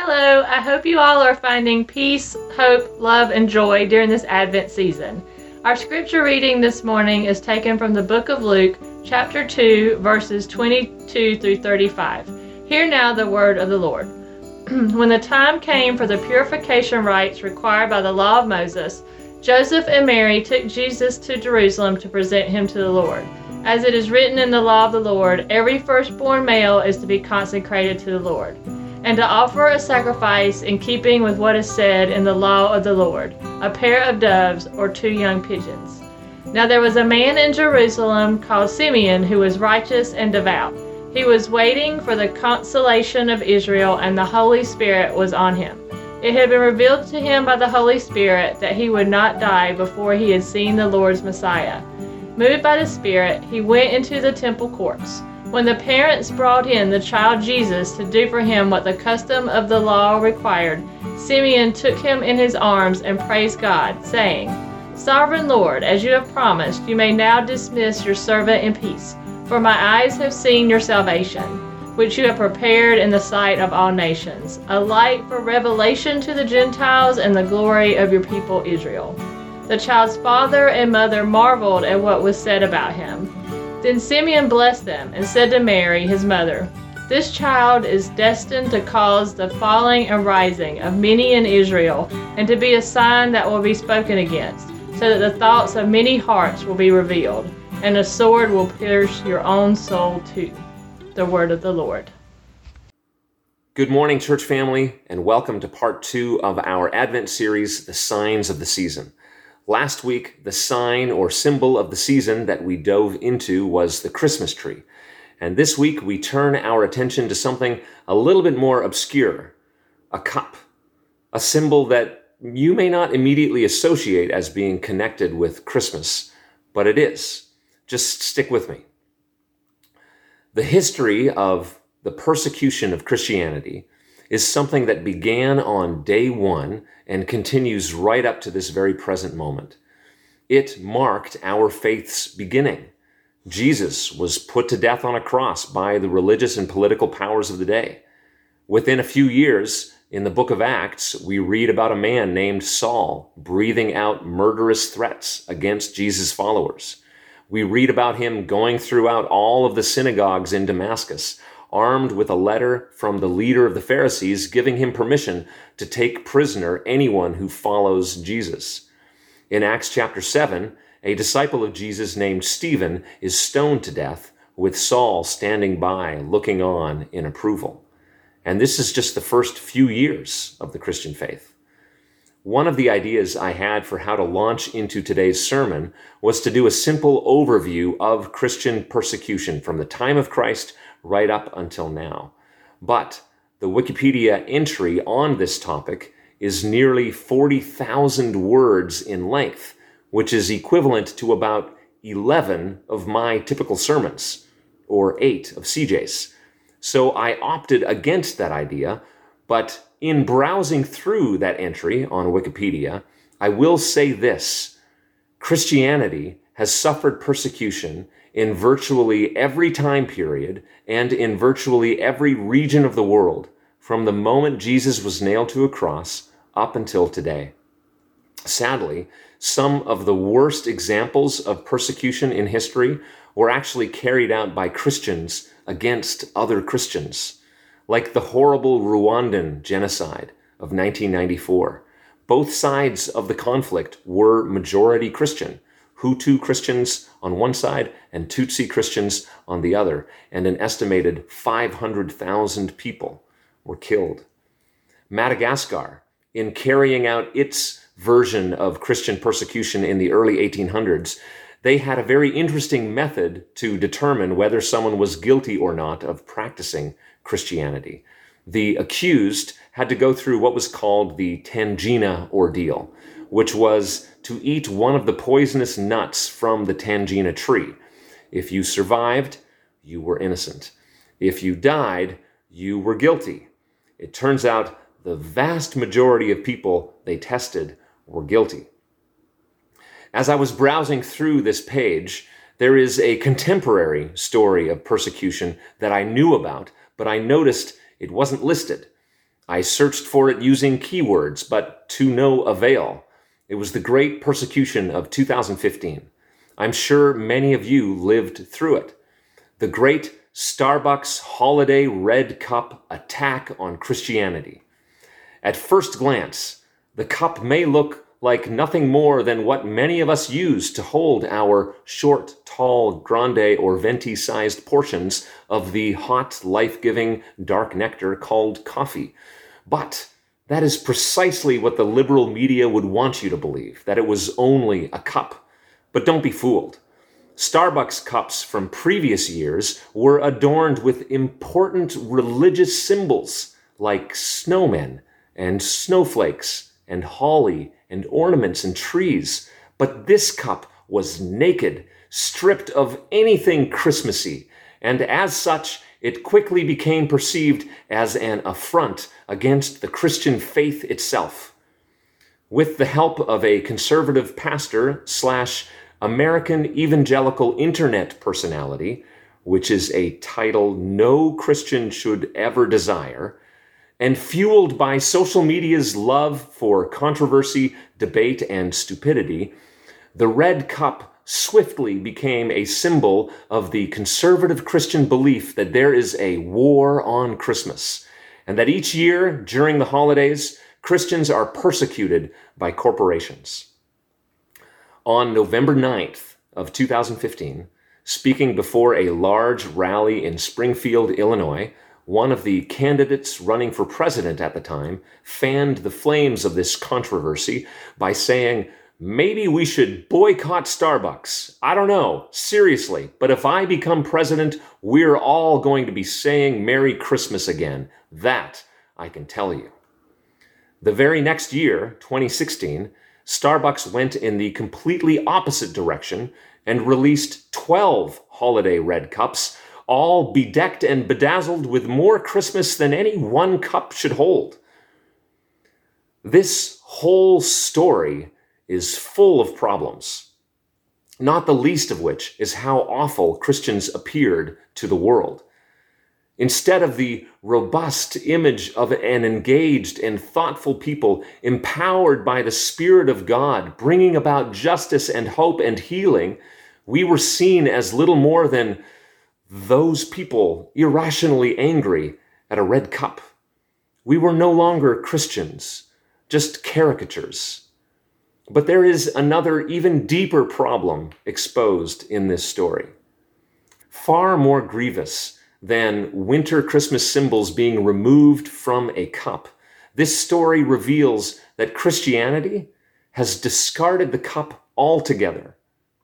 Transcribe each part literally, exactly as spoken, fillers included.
Hello, I hope you all are finding peace, hope, love, and joy during this Advent season. Our scripture reading this morning is taken from the book of Luke, chapter two, verses twenty-two through thirty-five. Hear now the word of the Lord. When the time came for the purification rites required by the law of Moses, Joseph and Mary took Jesus to Jerusalem to present him to the Lord. As it is written in the law of the Lord, every firstborn male is to be consecrated to the Lord, and to offer a sacrifice in keeping with what is said in the law of the Lord, a pair of doves or two young pigeons. Now there was a man in Jerusalem called Simeon who was righteous and devout. He was waiting for the consolation of Israel, and the Holy Spirit was on him. It had been revealed to him by the Holy Spirit that he would not die before he had seen the Lord's Messiah. Moved by the Spirit, he went into the temple courts. When the parents brought in the child Jesus to do for him what the custom of the law required, Simeon took him in his arms and praised God, saying, "Sovereign Lord, as you have promised, you may now dismiss your servant in peace, for my eyes have seen your salvation, which you have prepared in the sight of all nations, a light for revelation to the Gentiles and the glory of your people Israel." The child's father and mother marveled at what was said about him. Then Simeon blessed them and said to Mary, his mother, "This child is destined to cause the falling and rising of many in Israel, and to be a sign that will be spoken against, so that the thoughts of many hearts will be revealed, and a sword will pierce your own soul too." The word of the Lord. Good morning, church family, and welcome to part two of our Advent series, The Signs of the Season. Last week, the sign or symbol of the season that we dove into was the Christmas tree. And this week, we turn our attention to something a little bit more obscure, a cup, a symbol that you may not immediately associate as being connected with Christmas, but it is. Just stick with me. The history of the persecution of Christianity is something that began on day one and continues right up to this very present moment. It marked our faith's beginning. Jesus was put to death on a cross by the religious and political powers of the day. Within a few years, in the book of Acts, we read about a man named Saul breathing out murderous threats against Jesus' followers. We read about him going throughout all of the synagogues in Damascus, armed with a letter from the leader of the Pharisees giving him permission to take prisoner anyone who follows Jesus. In Acts chapter seven, a disciple of Jesus named Stephen is stoned to death, with Saul standing by looking on in approval. And this is just the first few years of the Christian faith. One of the ideas I had for how to launch into today's sermon was to do a simple overview of Christian persecution from the time of Christ right up until now. But the Wikipedia entry on this topic is nearly forty thousand words in length, which is equivalent to about eleven of my typical sermons, or eight of C J's. So I opted against that idea, but in browsing through that entry on Wikipedia, I will say this: Christianity has suffered persecution in virtually every time period and in virtually every region of the world, from the moment Jesus was nailed to a cross up until today. Sadly, some of the worst examples of persecution in history were actually carried out by Christians against other Christians, like the horrible Rwandan genocide of nineteen ninety-four. Both sides of the conflict were majority Christian, Hutu Christians on one side and Tutsi Christians on the other, and an estimated five hundred thousand people were killed. Madagascar, in carrying out its version of Christian persecution in the early eighteen hundreds, they had a very interesting method to determine whether someone was guilty or not of practicing Christianity. The accused had to go through what was called the Tangina ordeal, which was to eat one of the poisonous nuts from the Tangina tree. If you survived, you were innocent. If you died, you were guilty. It turns out the vast majority of people they tested were guilty. As I was browsing through this page, there is a contemporary story of persecution that I knew about, but I noticed it wasn't listed. I searched for it using keywords, but to no avail. It was the great persecution of two thousand fifteen. I'm sure many of you lived through it. The great Starbucks holiday red cup attack on Christianity. At first glance, the cup may look like nothing more than what many of us use to hold our short, tall, grande or venti-sized portions of the hot, life-giving dark nectar called coffee. But that is precisely what the liberal media would want you to believe, that it was only a cup. But don't be fooled. Starbucks cups from previous years were adorned with important religious symbols like snowmen and snowflakes and holly and ornaments and trees. But this cup was naked, stripped of anything Christmassy, and as such, it quickly became perceived as an affront against the Christian faith itself. With the help of a conservative pastor slash American evangelical internet personality, which is a title no Christian should ever desire, and fueled by social media's love for controversy, debate, and stupidity, the red cup swiftly became a symbol of the conservative Christian belief that there is a war on Christmas, and that each year during the holidays, Christians are persecuted by corporations. On November ninth of two thousand fifteen, speaking before a large rally in Springfield, Illinois, one of the candidates running for president at the time fanned the flames of this controversy by saying, "Maybe we should boycott Starbucks. I don't know, seriously, but if I become president, we're all going to be saying Merry Christmas again. That I can tell you." The very next year, twenty sixteen, Starbucks went in the completely opposite direction and released twelve holiday red cups, all bedecked and bedazzled with more Christmas than any one cup should hold. This whole story is full of problems, not the least of which is how awful Christians appeared to the world. Instead of the robust image of an engaged and thoughtful people empowered by the Spirit of God, bringing about justice and hope and healing, we were seen as little more than those people irrationally angry at a red cup. We were no longer Christians, just caricatures. But there is another even deeper problem exposed in this story. Far more grievous than winter Christmas symbols being removed from a cup, this story reveals that Christianity has discarded the cup altogether.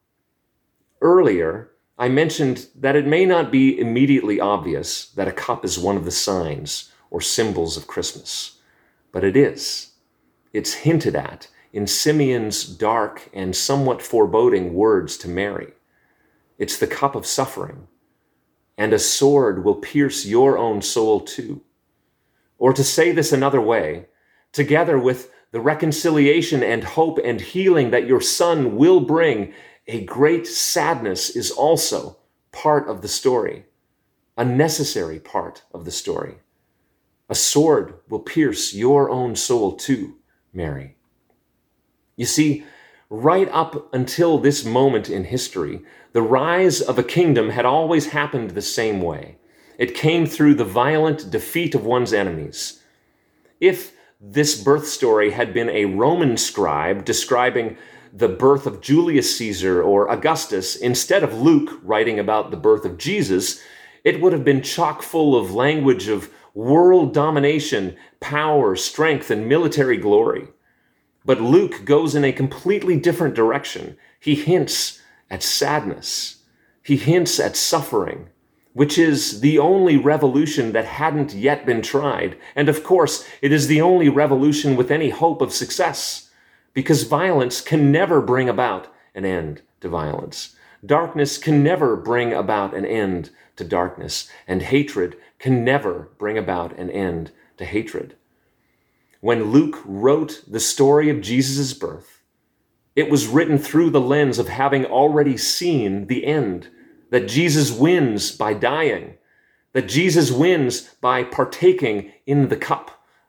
Earlier, I mentioned that it may not be immediately obvious that a cup is one of the signs or symbols of Christmas, but it is. It's hinted at in Simeon's dark and somewhat foreboding words to Mary. It's the cup of suffering, and a sword will pierce your own soul too. Or to say this another way, together with the reconciliation and hope and healing that your Son will bring, a great sadness is also part of the story, a necessary part of the story. A sword will pierce your own soul too, Mary. You see, right up until this moment in history, the rise of a kingdom had always happened the same way. It came through the violent defeat of one's enemies. If this birth story had been a Roman scribe describing the birth of Julius Caesar or Augustus, instead of Luke writing about the birth of Jesus, it would have been chock full of language of world domination, power, strength, and military glory. But Luke goes in a completely different direction. He hints at sadness. He hints at suffering, which is the only revolution that hadn't yet been tried. And of course, it is the only revolution with any hope of success, because violence can never bring about an end to violence. Darkness can never bring about an end to darkness, and hatred can never bring about an end to hatred. When Luke wrote the story of Jesus' birth, it was written through the lens of having already seen the end, that Jesus wins by dying, that Jesus wins by partaking in the cup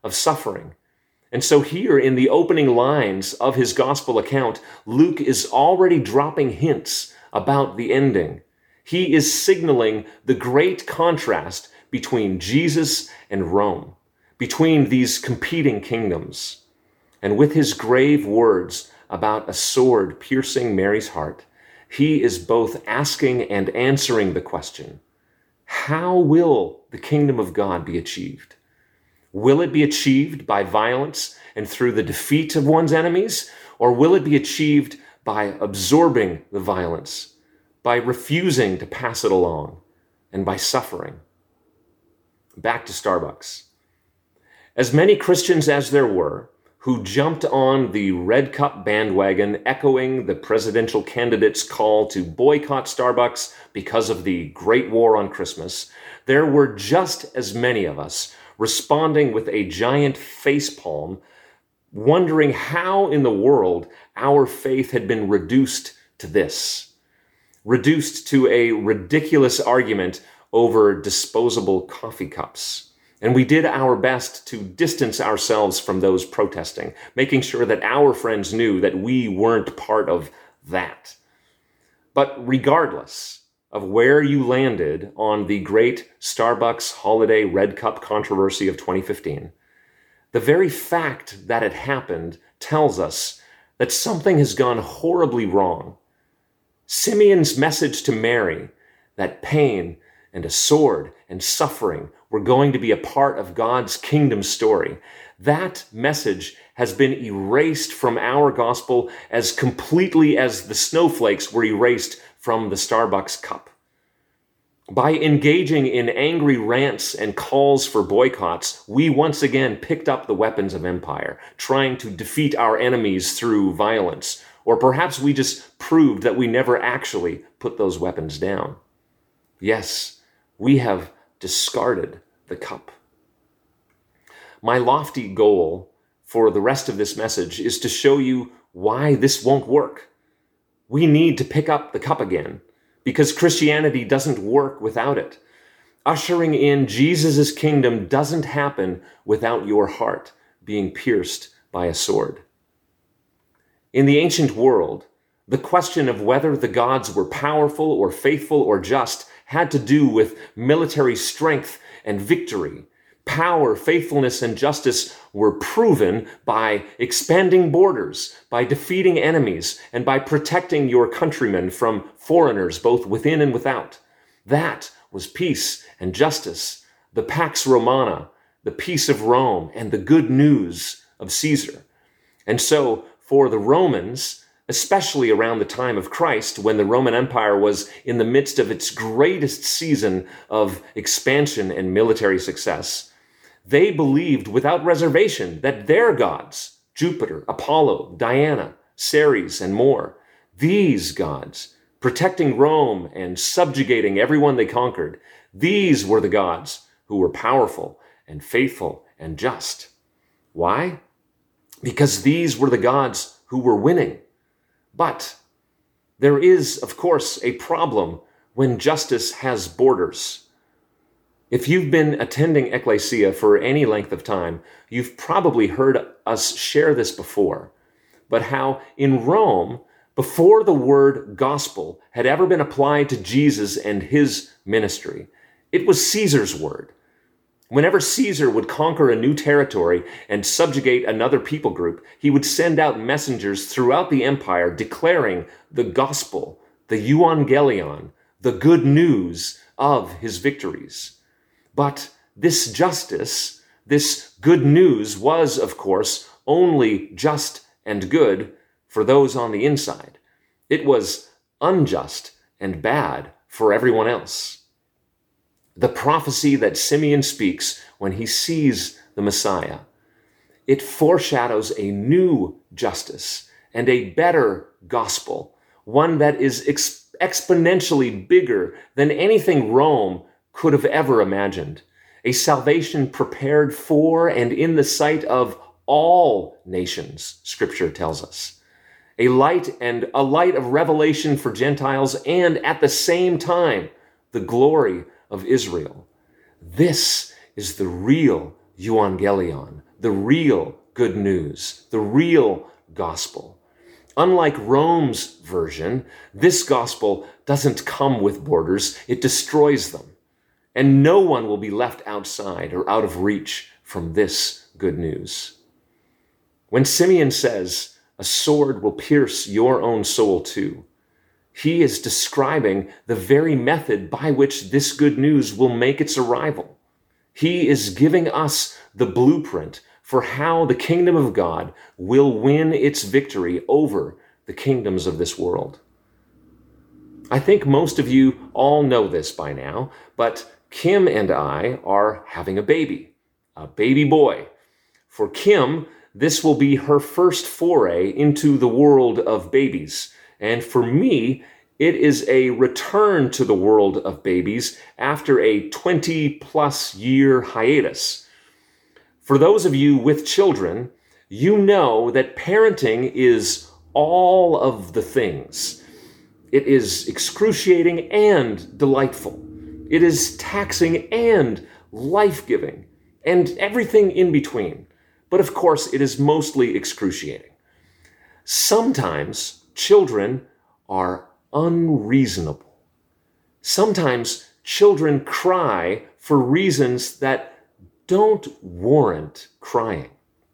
of suffering. And so here in the opening lines of his gospel account, Luke is already dropping hints about the ending. He is signaling the great contrast between Jesus and Rome, between these competing kingdoms. And with his grave words about a sword piercing Mary's heart, he is both asking and answering the question, how will the kingdom of God be achieved? Will it be achieved by violence and through the defeat of one's enemies? Or will it be achieved by absorbing the violence, by refusing to pass it along, and by suffering? Back to Starbucks. As many Christians as there were who jumped on the Red Cup bandwagon, echoing the presidential candidate's call to boycott Starbucks because of the Great War on Christmas, there were just as many of us responding with a giant facepalm, wondering how in the world our faith had been reduced to this, reduced to a ridiculous argument over disposable coffee cups. And we did our best to distance ourselves from those protesting, making sure that our friends knew that we weren't part of that. But regardless of where you landed on the great Starbucks holiday Red Cup controversy of twenty fifteen, the very fact that it happened tells us that something has gone horribly wrong. Simeon's message to Mary, that pain and a sword and suffering were going to be a part of God's kingdom story, that message has been erased from our gospel as completely as the snowflakes were erased from the Starbucks cup. By engaging in angry rants and calls for boycotts, we once again picked up the weapons of empire, trying to defeat our enemies through violence. Or perhaps we just proved that we never actually put those weapons down. Yes, we have discarded the cup. My lofty goal for the rest of this message is to show you why this won't work. We need to pick up the cup again, because Christianity doesn't work without it. Ushering in Jesus' kingdom doesn't happen without your heart being pierced by a sword. In the ancient world, the question of whether the gods were powerful or faithful or just had to do with military strength and victory. Power, faithfulness, and justice were proven by expanding borders, by defeating enemies, and by protecting your countrymen from foreigners, both within and without. That was peace and justice, the Pax Romana, the peace of Rome, and the good news of Caesar. And so, for the Romans, especially around the time of Christ, when the Roman Empire was in the midst of its greatest season of expansion and military success, they believed without reservation that their gods, Jupiter, Apollo, Diana, Ceres, and more, these gods, protecting Rome and subjugating everyone they conquered, these were the gods who were powerful and faithful and just. Why? Because these were the gods who were winning. But there is, of course, a problem when justice has borders. If you've been attending Ecclesia for any length of time, you've probably heard us share this before, but how in Rome, before the word gospel had ever been applied to Jesus and his ministry, it was Caesar's word. Whenever Caesar would conquer a new territory and subjugate another people group, he would send out messengers throughout the empire declaring the gospel, the euangelion, the good news of his victories. But this justice, this good news was, of course, only just and good for those on the inside. It was unjust and bad for everyone else. The prophecy that Simeon speaks when he sees the Messiah, it foreshadows a new justice and a better gospel, one that is ex- exponentially bigger than anything Rome could have ever imagined, a salvation prepared for and in the sight of all nations, Scripture tells us. A light and a light of revelation for Gentiles, and at the same time, the glory of Israel. This is the real euangelion, the real good news, the real gospel. Unlike Rome's version, this gospel doesn't come with borders, it destroys them. And no one will be left outside or out of reach from this good news. When Simeon says, "A sword will pierce your own soul too," he is describing the very method by which this good news will make its arrival. He is giving us the blueprint for how the kingdom of God will win its victory over the kingdoms of this world. I think most of you all know this by now, but Kim and I are having a baby, a baby boy. For Kim, this will be her first foray into the world of babies. And for me, it is a return to the world of babies after a twenty plus year hiatus. For those of you with children, you know that parenting is all of the things. It is excruciating and delightful. It is taxing and life-giving, and everything in between. But of course, it is mostly excruciating. Sometimes children are unreasonable. Sometimes children cry for reasons that don't warrant crying.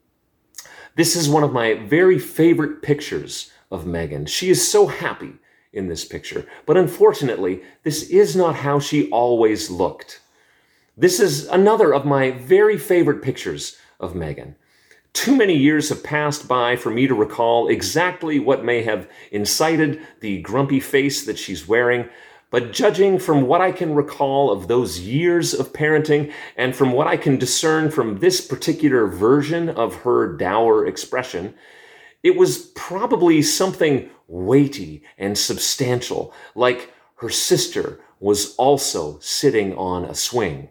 This is one of my very favorite pictures of Megan. She is so happy in this picture, but unfortunately, this is not how she always looked. This is another of my very favorite pictures of Megan. Too many years have passed by for me to recall exactly what may have incited the grumpy face that she's wearing, but judging from what I can recall of those years of parenting and from what I can discern from this particular version of her dour expression, it was probably something weighty and substantial, like her sister was also sitting on a swing,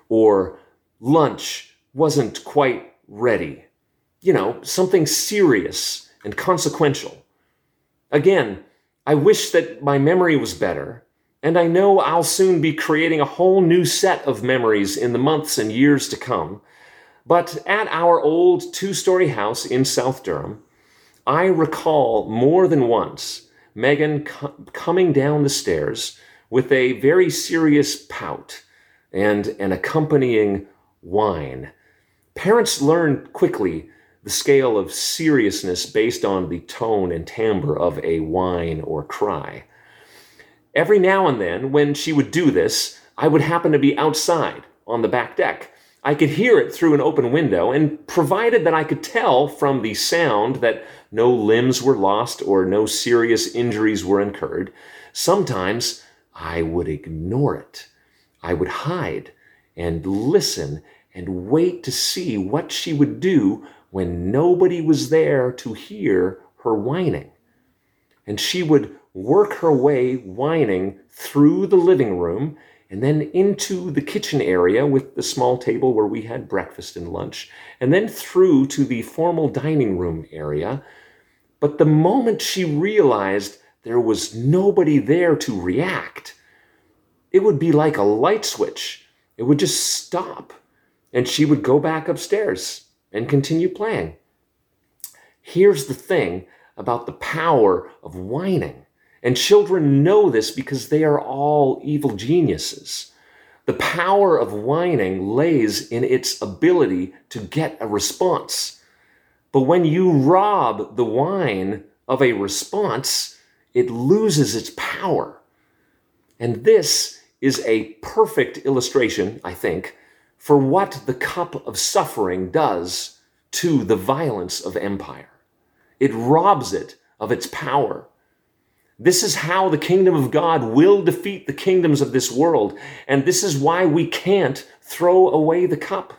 or lunch wasn't quite ready. You know, something serious and consequential. Again, I wish that my memory was better, and I know I'll soon be creating a whole new set of memories in the months and years to come. But at our old two-story house in South Durham, I recall more than once Megan co- coming down the stairs with a very serious pout and an accompanying whine. Parents learn quickly the scale of seriousness based on the tone and timbre of a whine or cry. Every now and then, when she would do this, I would happen to be outside on the back deck. I could hear it through an open window, and provided that I could tell from the sound that no limbs were lost or no serious injuries were incurred, sometimes I would ignore it. I would hide and listen and wait to see what she would do when nobody was there to hear her whining. And she would work her way whining through the living room and then into the kitchen area with the small table where we had breakfast and lunch, and then through to the formal dining room area. But the moment she realized there was nobody there to react, it would be like a light switch. It would just stop, and she would go back upstairs and continue playing. Here's the thing about the power of whining. And children know this because they are all evil geniuses. The power of whining lays in its ability to get a response. But when you rob the whine of a response, it loses its power. And this is a perfect illustration, I think, for what the cup of suffering does to the violence of empire. It robs it of its power. This is how the kingdom of God will defeat the kingdoms of this world, and this is why we can't throw away the cup.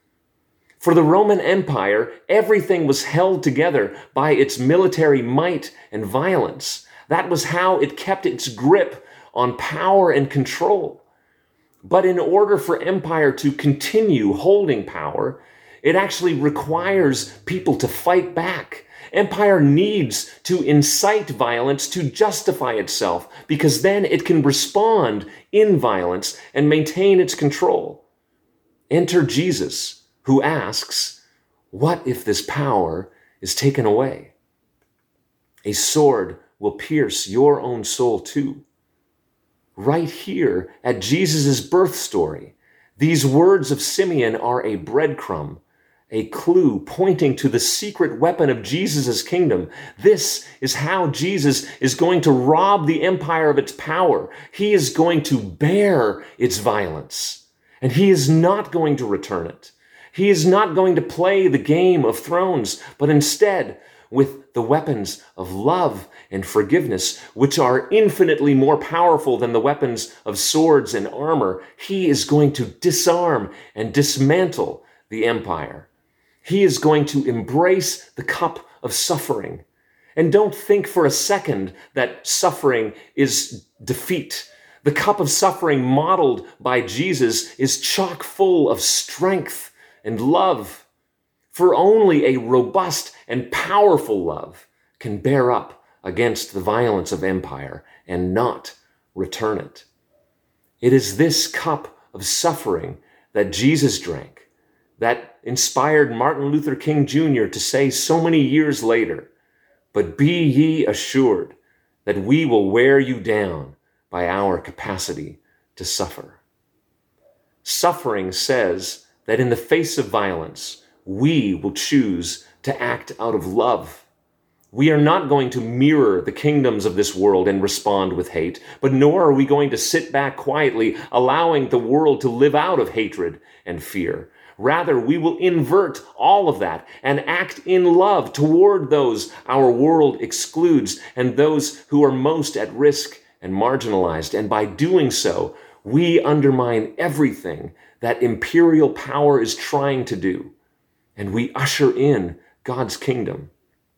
For the Roman Empire, everything was held together by its military might and violence. That was how it kept its grip on power and control. But in order for empire to continue holding power, it actually requires people to fight back. Empire needs to incite violence to justify itself, because then it can respond in violence and maintain its control. Enter Jesus, who asks, What if this power is taken away? A sword will pierce your own soul too. Right here at Jesus' birth story, these words of Simeon are a breadcrumb, a clue pointing to the secret weapon of Jesus' kingdom. This is how Jesus is going to rob the empire of its power. He is going to bear its violence, and he is not going to return it. He is not going to play the game of thrones, but instead, with the weapons of love and forgiveness, which are infinitely more powerful than the weapons of swords and armor, he is going to disarm and dismantle the empire. He is going to embrace the cup of suffering. And don't think for a second that suffering is defeat. The cup of suffering modeled by Jesus is chock full of strength and love. For only a robust and powerful love can bear up against the violence of empire and not return it. It is this cup of suffering that Jesus drank that inspired Martin Luther King Junior to say so many years later, "But be ye assured that we will wear you down by our capacity to suffer." Suffering says that in the face of violence, we will choose to act out of love. We are not going to mirror the kingdoms of this world and respond with hate, but nor are we going to sit back quietly, allowing the world to live out of hatred and fear. Rather, we will invert all of that and act in love toward those our world excludes and those who are most at risk and marginalized. And by doing so, we undermine everything that imperial power is trying to do. And we usher in God's kingdom.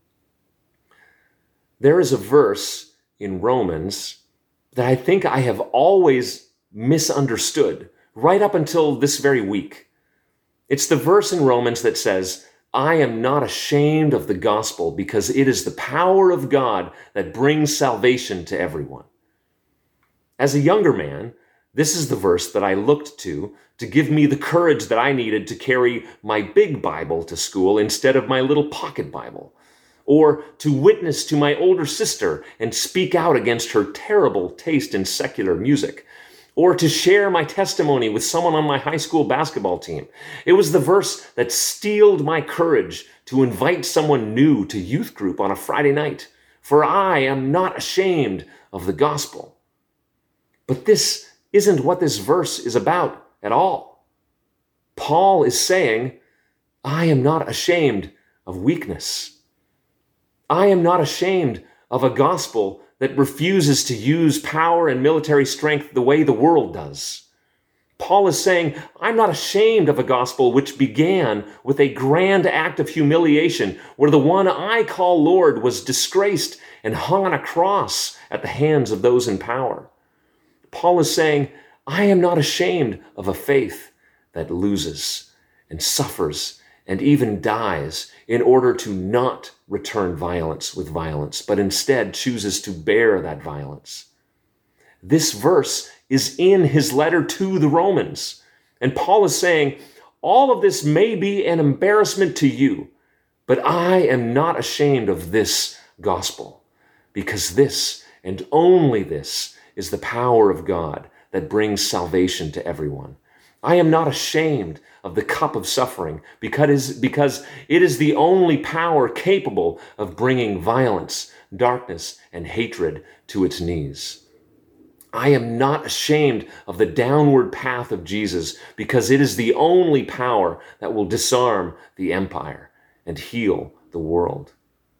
There is a verse in Romans that I think I have always misunderstood right up until this very week. It's the verse in Romans that says, "I am not ashamed of the gospel because it is the power of God that brings salvation to everyone." As a younger man, this is the verse that I looked to to give me the courage that I needed to carry my big Bible to school instead of my little pocket Bible, or to witness to my older sister and speak out against her terrible taste in secular music, or to share my testimony with someone on my high school basketball team. It was the verse that steeled my courage to invite someone new to youth group on a Friday night, for I am not ashamed of the gospel. But this isn't what this verse is about at all. Paul is saying, I am not ashamed of weakness. I am not ashamed of a gospel that refuses to use power and military strength the way the world does. Paul is saying, I'm not ashamed of a gospel which began with a grand act of humiliation where the one I call Lord was disgraced and hung on a cross at the hands of those in power. Paul is saying, I am not ashamed of a faith that loses and suffers and even dies in order to not return violence with violence, but instead chooses to bear that violence. This verse is in his letter to the Romans, and Paul is saying, all of this may be an embarrassment to you, but I am not ashamed of this gospel, because this, and only this, is the power of God that brings salvation to everyone. I am not ashamed of the cup of suffering because, because it is the only power capable of bringing violence, darkness, and hatred to its knees. I am not ashamed of the downward path of Jesus because it is the only power that will disarm the empire and heal the world.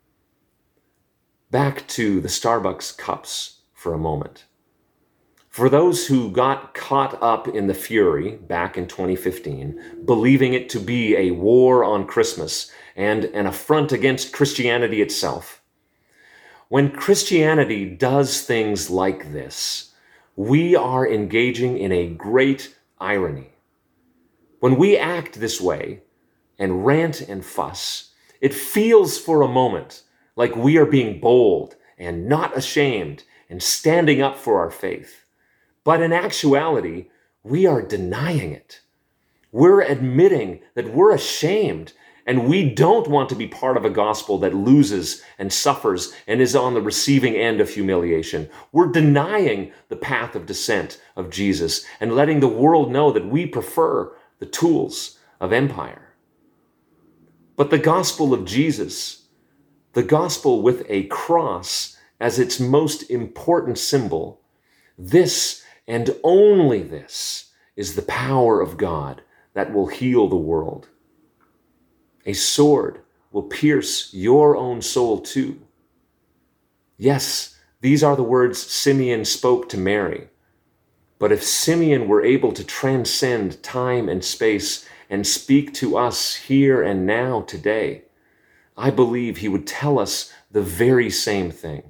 Back to the Starbucks cups for a moment. For those who got caught up in the fury back in twenty fifteen, believing it to be a war on Christmas and an affront against Christianity itself, when Christianity does things like this, we are engaging in a great irony. When we act this way and rant and fuss, it feels for a moment like we are being bold and not ashamed and standing up for our faith. But in actuality, we are denying it. We're admitting that we're ashamed And we don't want to be part of a gospel that loses and suffers and is on the receiving end of humiliation. We're denying the path of descent of Jesus and letting the world know that we prefer the tools of empire. But the gospel of Jesus, the gospel with a cross as its most important symbol, this and only this is the power of God that will heal the world. A sword will pierce your own soul too. Yes, these are the words Simeon spoke to Mary. But if Simeon were able to transcend time and space and speak to us here and now today, I believe he would tell us the very same thing.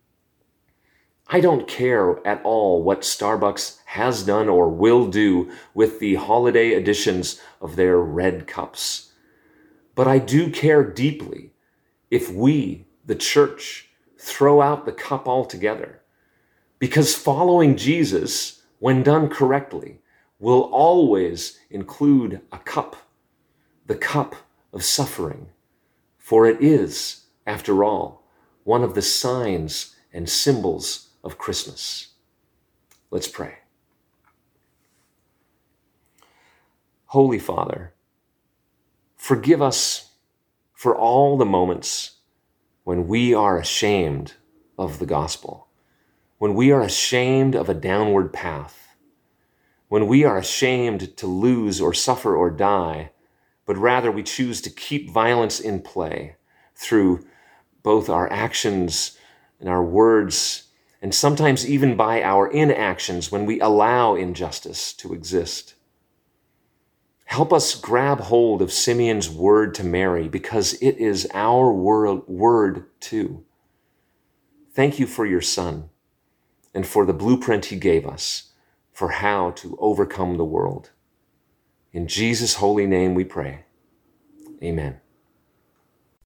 I don't care at all what Starbucks has done or will do with the holiday editions of their red cups. But I do care deeply if we, the church, throw out the cup altogether. Because following Jesus, when done correctly, will always include a cup, the cup of suffering. For it is, after all, one of the signs and symbols of Christmas. Let's pray. Holy Father, forgive us for all the moments when we are ashamed of the gospel, when we are ashamed of a downward path, when we are ashamed to lose or suffer or die, but rather we choose to keep violence in play through both our actions and our words, and sometimes even by our inactions when we allow injustice to exist. Help us grab hold of Simeon's word to Mary, because it is our word, word too. Thank you for your Son and for the blueprint he gave us for how to overcome the world. In Jesus' holy name we pray. Amen.